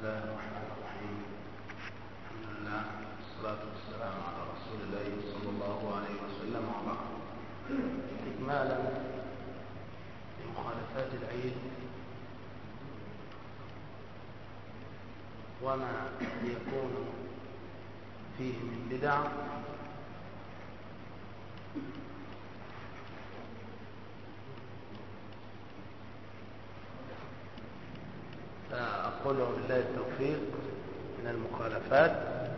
الله الرحمن الرحيم. الحمد لله والصلاة والسلام على رسول الله صلى الله عليه وسلم وبعد. إكمالا لمخالفات العيد وما يكون فيه من بدع، فأقول بالله التوفيق من المخالفات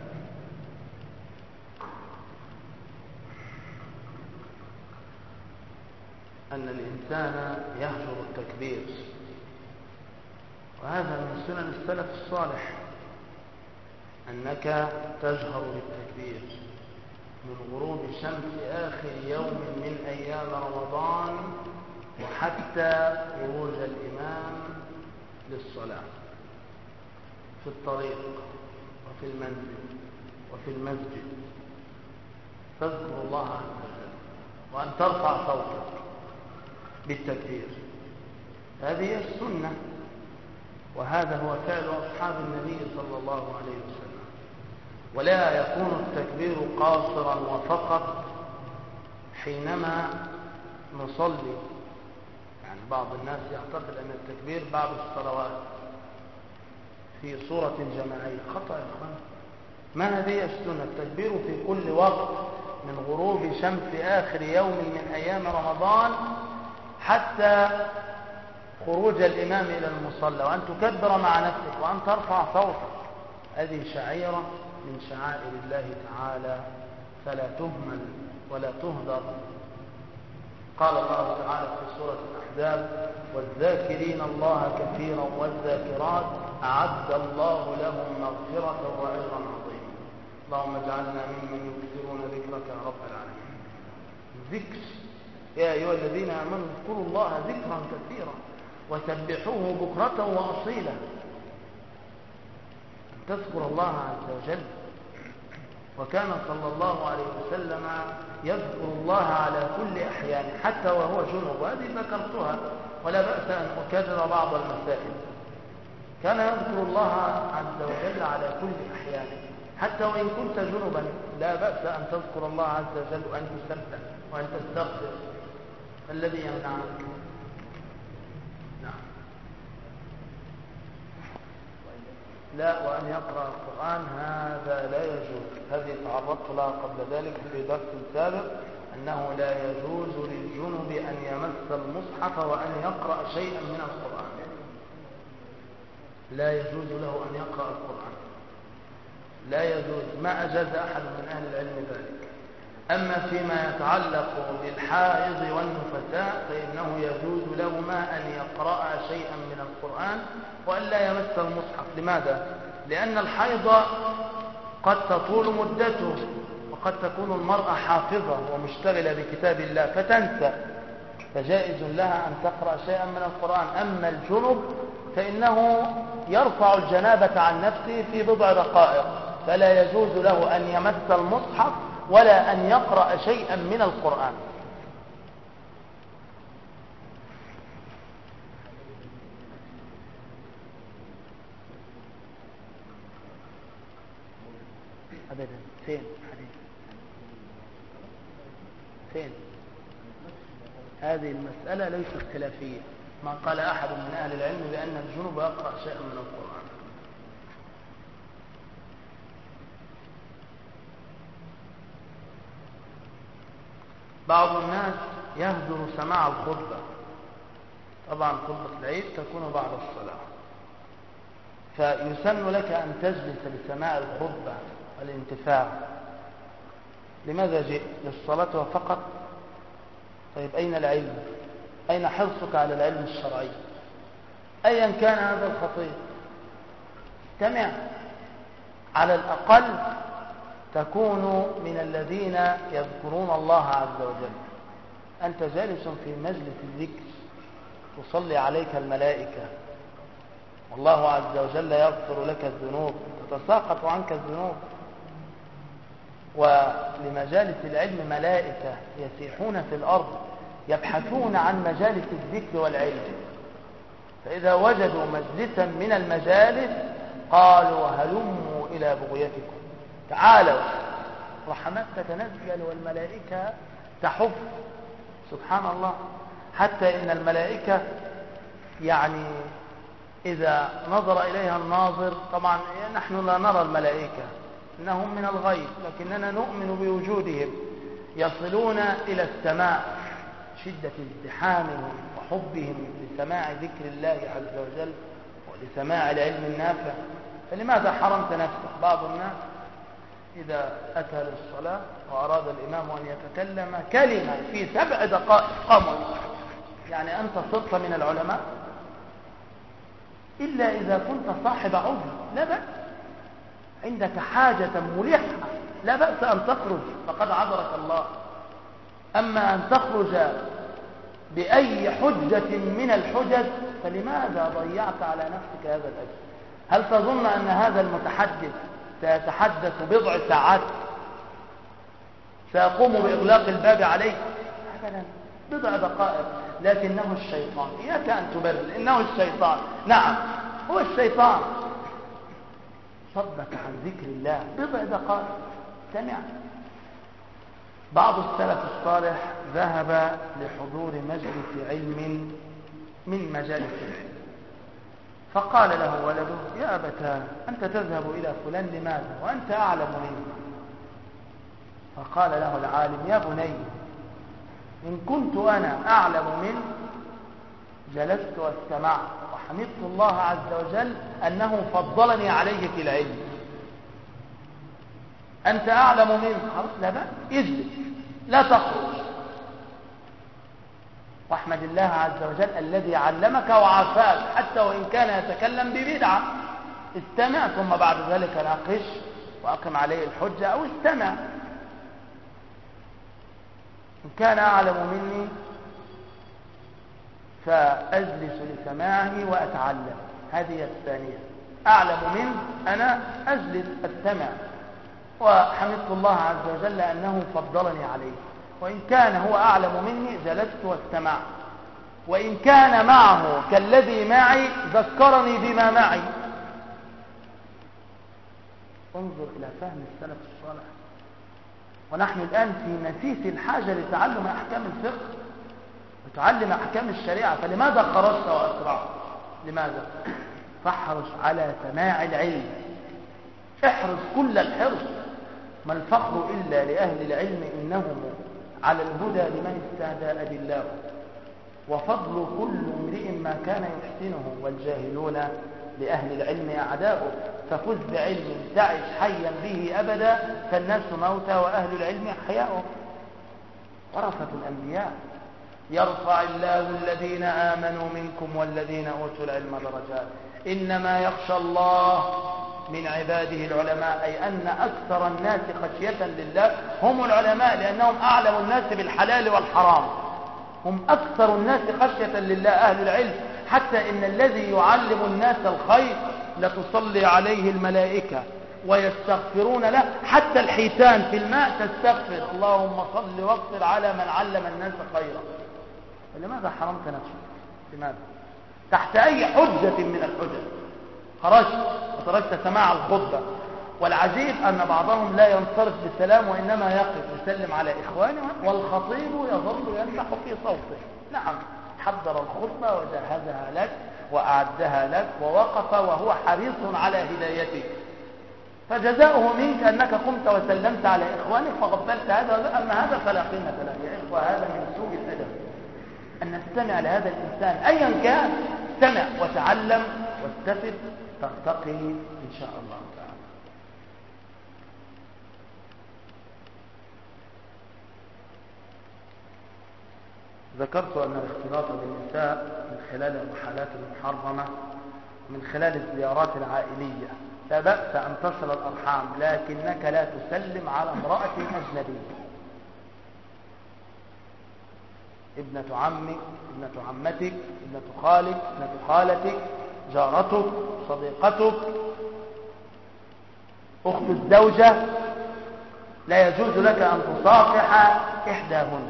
أن الإنسان يهجر التكبير، وهذا من سنن السلف الصالح، أنك تجهر بالتكبير من غروب شمس آخر يوم من أيام رمضان وحتى خروج الإمام للصلاة في الطريق وفي المنزل وفي المسجد، تذكر الله عز وجل وأن ترفع صوتك بالتكبير. هذه السنة، وهذا هو فعل أصحاب النبي صلى الله عليه وسلم. ولا يكون التكبير قاصرا وفقط حينما نصلي، يعني بعض الناس يعتقد أن التكبير بعد الصلوات في صورة جماعية. خطأ يا أخوان، ما هذه السنة. التكبير في كل وقت من غروب شمس آخر يوم من أيام رمضان حتى خروج الإمام إلى المصلى، وأن تكبر مع نفسك وأن ترفع صوتك. هذه شعيرة من شعائر الله تعالى، فلا تهمل ولا تهدر. قال الله تعالى في سورة الأحزاب: والذاكرين الله كثيرا والذاكرات أعد الله لهم مغفرة وأجرا عظيما. اللهم اجعلنا ممن يكثرون ذكرك يا رب العالمين. ذكر، يا أيها الذين آمنوا اذكروا الله ذكرا كثيرا وسبحوه بكرة وأصيلا. أن تذكر الله عز وجل. وكان صلى الله عليه وسلم يذكر الله على كل أحيان حتى وهو جنب، وهذه ذكرتها ولا بأس أن أكرر بعض المسائل. كان يذكر الله عز وجل على كل أحيان حتى وإن كنت جنبا، لا بأس أن تذكر الله عز وجل وأن تسبح وأن تستغفر. الذي يمنعك؟ نعم. لا، وأن يقرأ القرآن هذا لا يجوز. هذه تعرضت لها قبل ذلك في درس سابق، أنه لا يجوز للجنب أن يمس المصحف وأن يقرأ شيئا من القرآن. لا يجوز له أن يقرأ القرآن، لا يجوز. ما أجاز أحد من أهل العلم ذلك. أما فيما يتعلق بالحائض والنفساء فإنه يجوز لهما أن يقرأ شيئا من القرآن وأن لا يمس المصحف. لماذا؟ لأن الحيض قد تطول مدته، وقد تكون المرأة حافظة ومشتغلة بكتاب الله فتنسى، فجائز لها أن تقرأ شيئا من القرآن. أما الجنب فإنه يرفع الجنابة عن نفسه في بضع دقائق، فلا يجوز له أن يمس المصحف ولا أن يقرأ شيئا من القرآن. أبدا. فين حديث؟ فين؟ هذه المسألة ليست خلافية. ما قال أحد من أهل العلم بأن الجنوب يقرأ شيئا من القرآن. بعض الناس يهجر سماع الخطبة. طبعا خطبة العيد تكون بعد الصلاة، فيسن لك أن تجلس لسماع الخطبة والانتفاع. لماذا جئت؟ للصلاة وفقط؟ طيب أين العلم؟ أين حرصك على العلم الشرعي؟ أيا كان هذا الخطيب، استمع. على الأقل تكون من الذين يذكرون الله عز وجل. أنت جالس في مجلس الذكر تصلي عليك الملائكة، والله عز وجل يغفر لك الذنوب، تتساقط عنك الذنوب. ولمجالس العلم ملائكة يسيحون في الأرض يبحثون عن مجالس الذكر والعلم، فإذا وجدوا مجلسا من المجالس قالوا هلموا إلى بغيتكم، تعالوا. رحمات تتنزل والملائكة تحف، سبحان الله. حتى إن الملائكة يعني إذا نظر إليها الناظر، طبعا نحن لا نرى الملائكة إنهم من الغيب، لكننا نؤمن بوجودهم، يصلون إلى السماء شدة ازدحامهم وحبهم لسماع ذكر الله عز وجل ولسماع العلم النافع. فلماذا حرمت نفسك؟ بعض الناس إذا أتى للصلاة وأراد الإمام أن يتكلم كلمة في 7 دقائق قمر، يعني أنت صرت من العلماء؟ إلا إذا كنت صاحب عذر لا بأس، عندك حاجة ملحة لا بأس أن تخرج، فقد عذرك الله. أما أن تخرج بأي حجة من الحجج فلماذا ضيعت على نفسك هذا الأجر؟ هل تظن أن هذا المتحدث سيتحدث بضع ساعات سيقوم بإغلاق الباب عليه؟ أبدا، بضع دقائق. لكنه الشيطان، إياك أن تبرر، إنه الشيطان، نعم هو الشيطان صدك عن ذكر الله بضع دقائق. سمع بعض السلف الصالح ذهب لحضور مجلس علم من مجالس العلم، فقال له ولده يا أبتاه أنت تذهب إلى فلان لماذا وأنت أعلم منه؟ فقال له العالم يا بني إن كنت أنا أعلم منه جلست واستمعت وحمدت الله عز وجل أنه فضلني عليه في العلم. أنت أعلم منه، خلاص لا بأس، اجلس لا تخرج، واحمد الله عز وجل الذي علمك وعافاك حتى وإن كان يتكلم ببدعة. استمع ثم بعد ذلك ناقش وأقم عليه الحجة أو استمع. إن كان أعلم مني فأجلس لسماعه وأتعلم، هذه الثانية. أعلم منه أنا أجلس أستمع وحمدت الله عز وجل أنه فضلني عليه. وإن كان هو أعلم مني جلست واستمعت، وإن كان معه كالذي معي ذكرني بما معي. انظر إلى فهم السلف الصالح. ونحن الآن في نفيس الحاجة لتعلم أحكام الفقه وتعلم أحكام الشريعة، فلماذا خرجت وأسرعت؟ لماذا؟ فاحرص على سماع العلم، احرص كل الحرص. ما الفخر إلا لأهل العلم إنهم على الهدى لمن استهدى أدلاه، وفضل كل امرئ ما كان يحسنه، والجاهلون لأهل العلم أعداؤه. ففز بعلم تعش حيا به أبدا، فالناس موتى وأهل العلم أحياؤه. ورثة الأنبياء. يرفع الله الذين آمنوا منكم والذين أوتوا العلم درجات. إنما يخشى الله من عباده العلماء، أي أن أكثر الناس خشية لله هم العلماء، لأنهم أعلم الناس بالحلال والحرام، هم أكثر الناس خشية لله أهل العلم. حتى إن الذي يعلم الناس الخير لتصلي عليه الملائكة ويستغفرون له، حتى الحيتان في الماء تستغفر اللهم صل واغفر على من علم الناس خيرا. فلماذا حرمت نفسك؟ لماذا؟ تحت أي حجة من الحجج خرجت وتركت سماع الخطبة؟ والعجيب أن بعضهم لا ينصرف بالسلام وإنما يقف يسلم على إخوانه، والخطيب يظل ينفح في صوته. نعم، حضر الخطبة وجهزها لك وأعدها لك ووقف وهو حريص على هدايتك، فجزاؤه منك أنك قمت وسلمت على إخوانك فقبلت هذا. أما هذا فلا قيمة له يا إخوة، هذا من سوء الأدب أن نستمع لهذا الإنسان أيا كان. استمع وتعلم واستفد ترتقي إن شاء الله تعالى. ذكرت أن الاختلاط بالنساء من خلال المحالات المحرمة من خلال الزيارات العائلية لا بأس أن تصل الأرحام، لكنك لا تسلم على امرأة أجنبية، ابنة عمك، ابنة عمتك، ابنة خالك، ابنة خالتك، جارتك، صديقتك، أخت الزوجة، لا يجوز لك أن تصافح إحداهن.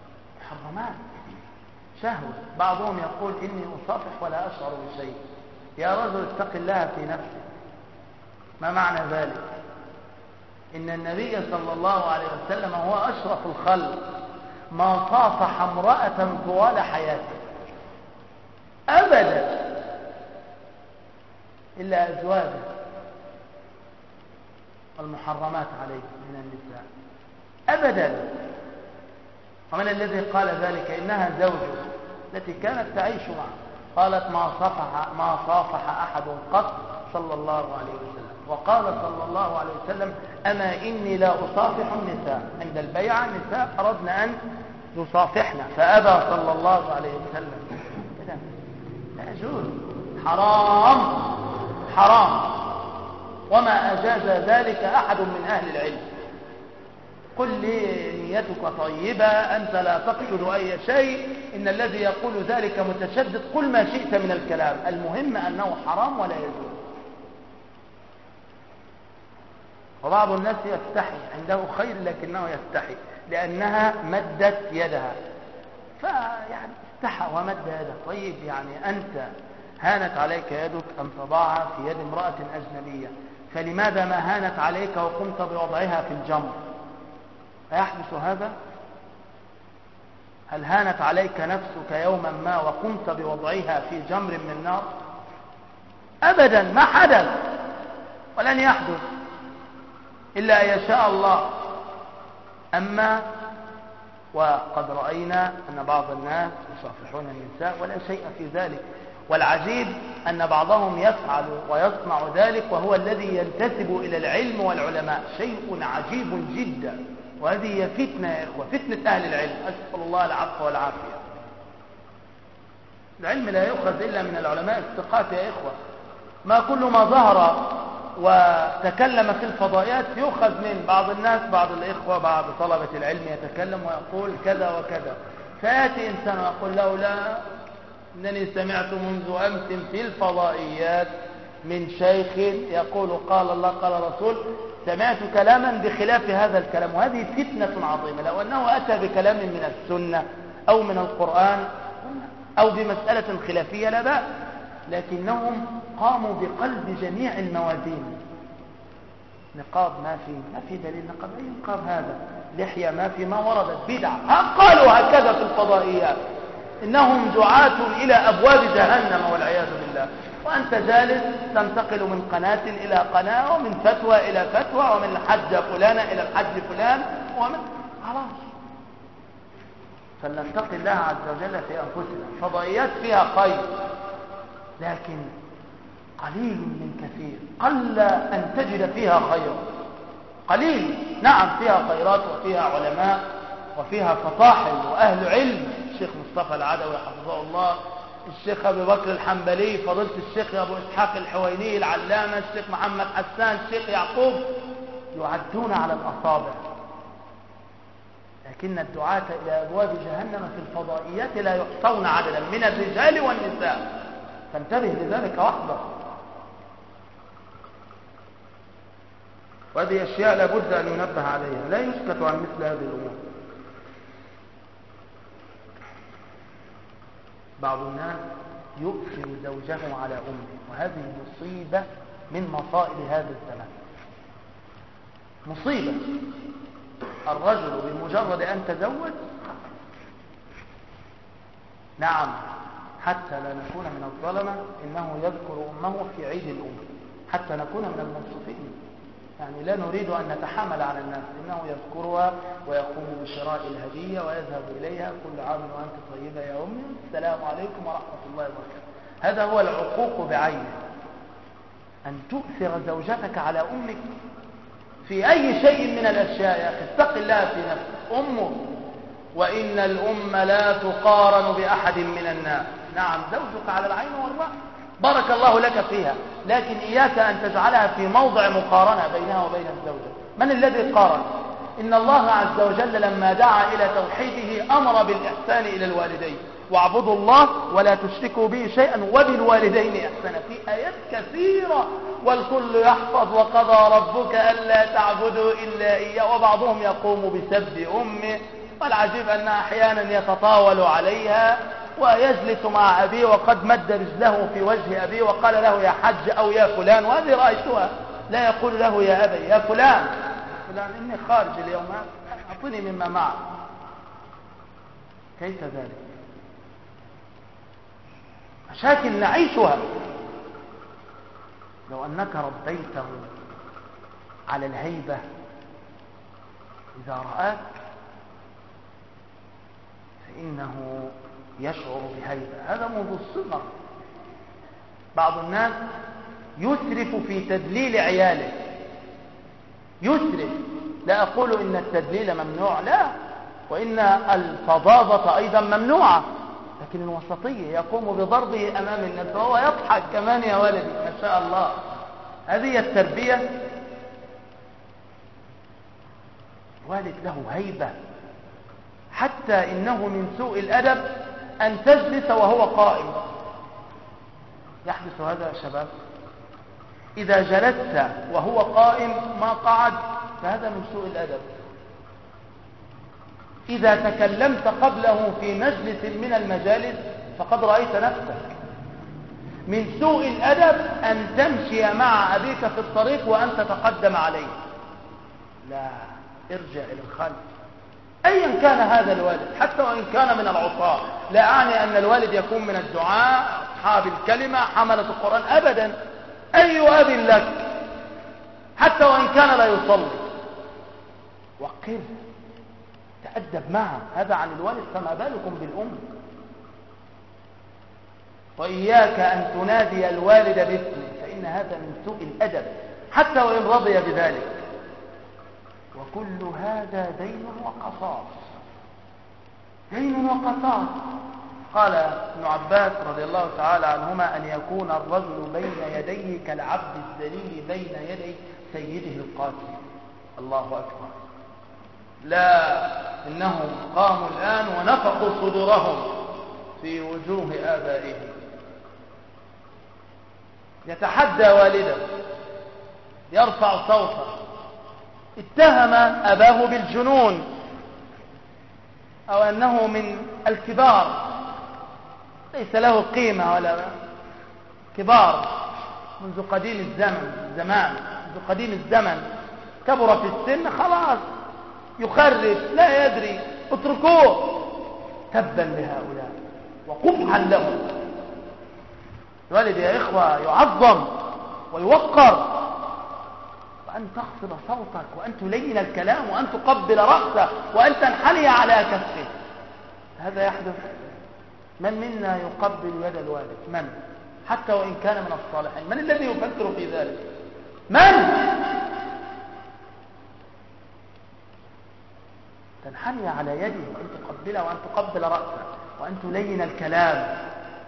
محرمات، شهوة. بعضهم يقول إني أصافح ولا أشعر بشيء، يا رجل اتق الله في نفسك. ما معنى ذلك؟ إن النبي صلى الله عليه وسلم هو أشرف الخلق ما صافح امرأة طوال حياته أبدا إلا أزواجه والمحرمات عليه من النساء أبدا. ومن الذي قال ذلك؟ إنها زوجه التي كانت تعيش معه. قالت ما صافح أحد قط صلى الله عليه وسلم. وقال صلى الله عليه وسلم أما إني لا أصافح النساء. عند البيعة النساء أردن أن يصافحنا فأبى صلى الله عليه وسلم. كده لا يجوز، حرام حرام. وما أجاز ذلك أحد من أهل العلم. قل لي نيتك طيبة، أنت لا تقصد أي شيء، إن الذي يقول ذلك متشدد، قل ما شئت من الكلام، المهم أنه حرام ولا يجوز. وبعض الناس يستحي، عنده خير لكنه يستحي لأنها مدت يدها، فيعني استحى ومد يدها. طيب يعني أنت هانت عليك يدك أن تضعها في يد امرأة أجنبية، فلماذا ما هانت عليك وقمت بوضعها في الجمر؟ أيحدث هذا؟ هل هانت عليك نفسك يوما ما وقمت بوضعها في جمر من النار؟ أبدا، ما حدث ولن يحدث إلا أن يشاء الله. أما وقد رأينا أن بعض الناس يصافحون النساء ولا شيء في ذلك، والعجيب أن بعضهم يفعل ويصنع ذلك وهو الذي ينتسب إلى العلم والعلماء، شيء عجيب جدا. وهذه هي فتنة يا إخوة، فتنة أهل العلم، أسأل الله العفو والعافية. العلم لا يؤخذ إلا من العلماء الثقات يا إخوة. ما كل ما ظهر وتكلم في الفضائيات يؤخذ من بعض الناس، بعض الإخوة، بعض طلبة العلم يتكلم ويقول كذا وكذا، فيأتي إنسان ويقول له لا، إنني سمعت منذ أمس في الفضائيات من شيخ يقول قال الله قال رسول، سمعت كلاما بخلاف هذا الكلام. وهذه فتنة عظيمة. لو أنه أتى بكلام من السنة أو من القرآن أو بمسألة خلافية لا بأس، لكنهم قاموا بقلب جميع الموازين. نقاب ما في دليل نقاب، أي نقاب هذا؟ لحية ما في، ما وردت، بدعة. قالوا هكذا في الفضائيات، إنهم دعاة إلى أبواب جهنم والعياذ بالله. وأنت جالس تنتقل من قناة إلى قناة، ومن فتوى إلى فتوى، ومن الحج فلانة إلى الحج فلان، ومن خلاص. فلنتقي الله عز وجل في أنفسنا. فضائيات فيها خير لكن قليل من كثير، قل أن تجد فيها خيرا، قليل. نعم فيها خيرات وفيها علماء وفيها فطاحل وأهل علم، الشيخ مصطفى العدوي حفظه الله، الشيخ أبي بكر الحنبلي، فضيلة الشيخ أبو إسحاق الحويني العلامة، الشيخ محمد حسان، الشيخ يعقوب، يعدون على الأصابع. لكن الدعاة إلى أبواب جهنم في الفضائيات لا يحصون عددا من الرجال والنساء، فانتبه لذلك واحذر. وهذه أشياء لابد أن ينبه عليها، لا يسكت عن مثل هذه الأمور. بعض الناس يؤثر زوجه على أمه، وهذه مصيبة من مصائب هذا الزمان، مصيبة. الرجل بمجرد أن تزوج، نعم، حتى لا نكون من الظلمة، إنه يذكر أمه في عيد الأم، حتى نكون من المنصفين. يعني لا نريد أن نتحامل على الناس، إنه يذكرها ويقوم بشراء الهدية ويذهب إليها، كل عام وأنت طيبة يا أمي، السلام عليكم ورحمة الله وبركاته. هذا هو العقوق بعينه، أن تؤثر زوجتك على أمك في أي شيء من الأشياء. يا أخي اتق الله في نفسك. أمك، وإن الأم لا تقارن بأحد من الناس. نعم زوجك على العين والرأس، بارك الله لك فيها، لكن إياك أن تجعلها في موضع مقارنة بينها وبين الزوجة. من الذي قارن؟ إن الله عز وجل لما دعا إلى توحيده أمر بالإحسان إلى الوالدين، واعبدوا الله ولا تشركوا به شيئا وبالوالدين إحسانا، في آيات كثيرة. والكل يحفظ وقضى ربك ألا تعبدوا إلا إياه، وبعضهم يقوم بسب أمه، والعجيب أنها أحيانا يتطاول عليها ويجلس مع أبيه وقد مد رجله في وجه أبيه وقال له يا حج أو يا فلان، وهذه رأيتها، لا يقول له يا أبي، يا فلان إني خارج اليوم، أعطني مما معك. كيف ذلك؟ مشاكل نعيشها. لو أنك ربيته على الهيبة، إذا رآك فإنه يشعر بهيبة، هذا منذ الصغر. بعض الناس يسرف في تدليل عياله، يسرف، لا أقول إن التدليل ممنوع، لا، وإن الفظاظة أيضا ممنوعة، لكن الوسطية، يقوم بضربه أمام الناس وهو يضحك كمان، يا ولدي ما شاء الله. هذه التربية. والد له هيبة، حتى إنه من سوء الأدب أن تجلس وهو قائم. يحدث هذا يا شباب؟ إذا جلست وهو قائم ما قعد، فهذا من سوء الأدب. إذا تكلمت قبله في مجلس من المجالس فقد رأيت نفسك. من سوء الأدب أن تمشي مع أبيك في الطريق وأن تتقدم عليه، لا، ارجع إلى الخلف. أيا كان هذا الوالد، حتى وإن كان من العصاة، لا أعني أن الوالد يكون من الدعاء أصحاب الكلمة حملة القرآن، أبدا. أي أب لك حتى وإن كان لا يصلي، وقف، تأدب معه. هذا عن الوالد، فما بالكم بالأم. وإياك أن تنادي الوالد باسمه، فإن هذا من سوء الأدب حتى وإن رضي بذلك. وكل هذا دين وقصاص، دين وقصاص. قال ابن عباس رضي الله تعالى عنهما: أن يكون الرجل بين يديه كالعبد الذليل بين يدي سيده القاتل. الله أكبر. لا، إنهم قاموا الآن ونفقوا صدورهم في وجوه آبائهم. يتحدى والده، يرفع صوته، اتهم أباه بالجنون أو أنه من الكبار، ليس له قيمة ولا كبار منذ قديم منذ قديم الزمن، كبر في السن، خلاص يخرف، لا يدري، اتركوه. تبا لهؤلاء وقبحا لهم. الوالد يا إخوة يعظم ويوقر، وأن تخفض صوتك، وأن تلين الكلام، وأن تقبل رأسه، وأن تنحني على كفه. هذا يحدث. من منا يقبل يد الوالد؟ من؟ حتى وإن كان من الصالحين. من الذي يفكر في ذلك؟ من؟ تنحني على يده وأن تقبله، وأن تقبل رأسه، وأن تلين الكلام،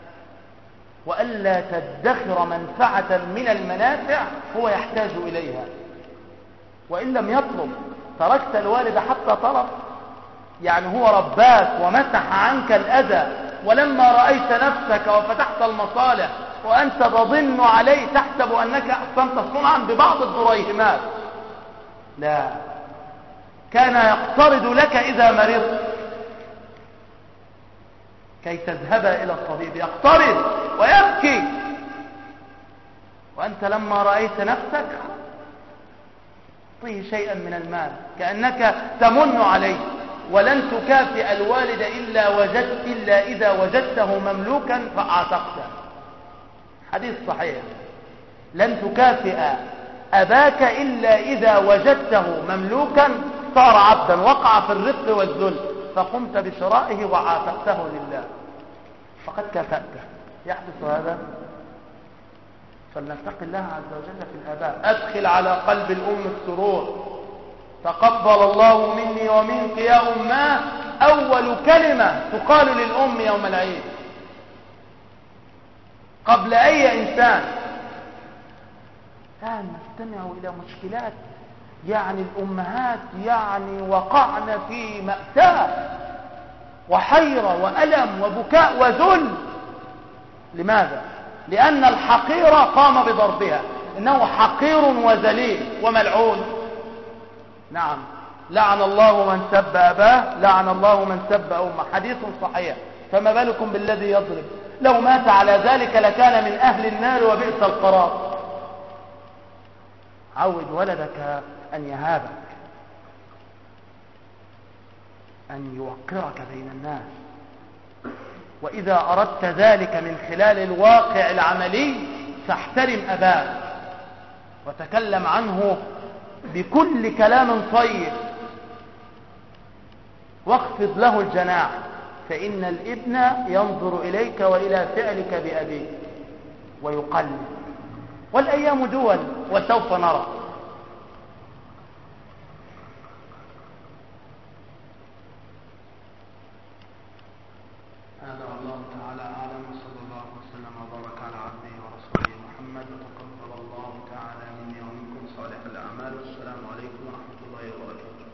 وألا تدخر منفعة من المنافع هو يحتاج إليها. وإن لم يطلب، تركت الوالد حتى طلب، يعني هو رباك ومسح عنك الأذى، ولما رأيت نفسك وفتحت المصالح وأنت تظن عليه تحسب أنك أحسنت صنعا ببعض الدريهمات، لا، كان يقترض لك إذا مرضت كي تذهب إلى الطبيب، يقترض ويبكي، وأنت لما رأيت نفسك أعطيه شيئا من المال كأنك تمن عليه. ولن تكافئ الوالد إلا إذا وجدته مملوكا فأعتقته. حديث صحيح. لن تكافئ أباك إلا إذا وجدته مملوكا صار عبدا، وقع في الرق والذل، فقمت بشرائه وعاتقته لله، فقد كافأته. يحدث هذا؟ فلنتق الله عز وجل في الآباء. أدخل على قلب الأم السرور. تقبل الله مني ومنك يا أماه، أول كلمة تقال للأم يوم العيد قبل أي إنسان. الآن نستمع إلى مشكلات، يعني الأمهات يعني وقعن في مأساة وحيرة وألم وبكاء وذل. لماذا؟ لأن الحقير قام بضربها، إنه حقير وذليل وملعون. نعم، لعن الله من سب أباه، لعن الله من سب أمه، حديث صحيح. فما بالكم بالذي يضرب؟ لو مات على ذلك لكان من أهل النار وبئس القرار. عود ولدك أن يهابك، أن يوقرك بين الناس، وإذا أردت ذلك من خلال الواقع العملي فاحترم أباك وتكلم عنه بكل كلام طيب، واخفض له الجناح، فإن الابن ينظر إليك وإلى فعلك بأبيك ويقلب، والأيام دول وسوف نرى. هذا والله تعالى أعلم، وصلى الله وسلم وبارك على عبده ورسوله محمد، وتقبل الله تعالى مني ومنكم صالح الأعمال، والسلام عليكم ورحمة الله وبركاته.